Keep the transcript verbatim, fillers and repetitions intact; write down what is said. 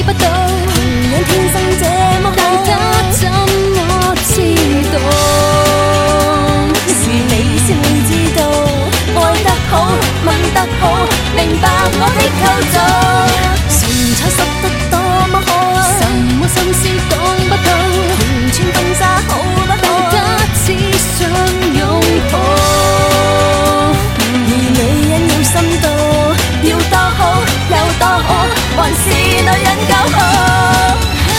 不到，同樣天生這麼好，但得怎麼知道？是你先會知道，愛得好，吻得好，明白我的構造。